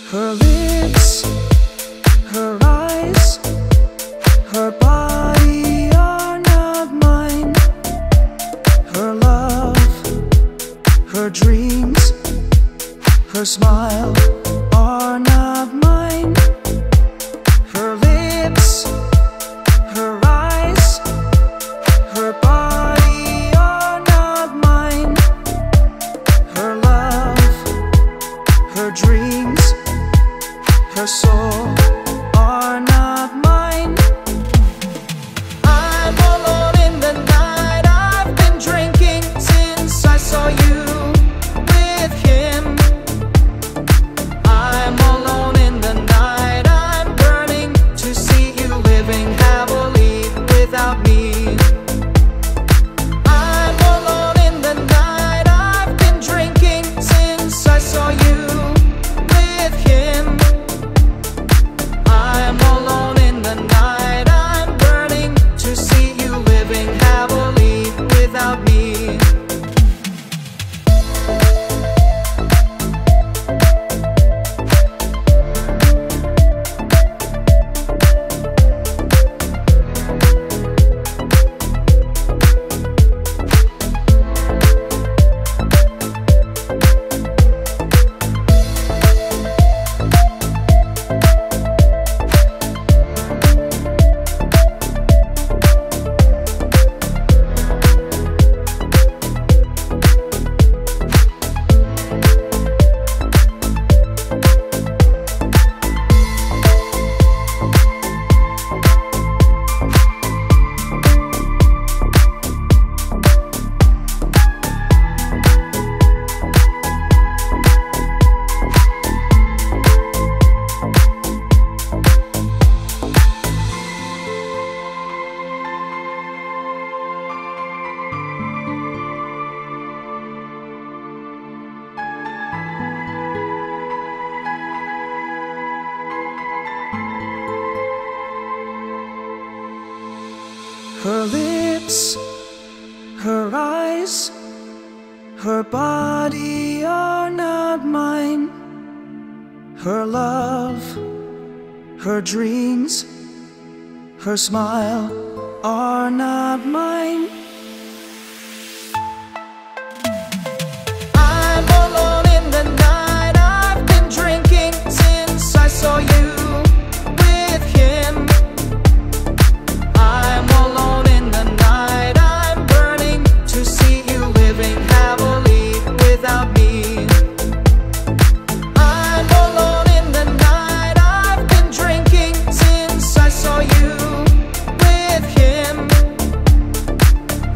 Her lips, her eyes, her body are not mine. Her love, her dreams, her smile are not mine. Her lips, her eyes, her body are not mine. Her love, her dreams, her soul are not mine. I'm alone in the night. I've been drinking since I saw you with him. I'm alone in the night. I'm burning to see you living happily without me. I'm alone in the night. I've been drinking since I saw you with him. I'm alone in the night. I'm burning to see you living happily without me. Her lips, her eyes, her body are not mine. Her love, her dreams, her smile are not mine. I'm alone in the night. I've been drinking since I saw you with him. I'm alone in the night. I'm burning to see you living happily without me. I'm alone in the night. I've been drinking since I saw you with him.